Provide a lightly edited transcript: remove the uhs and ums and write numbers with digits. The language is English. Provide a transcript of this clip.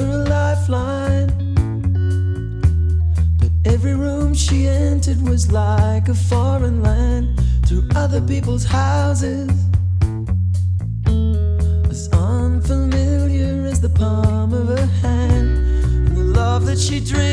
her a lifeline. But every room she entered was like a foreign land, through other people's houses, unfamiliar as the palm of her hand. And the love that she dreamed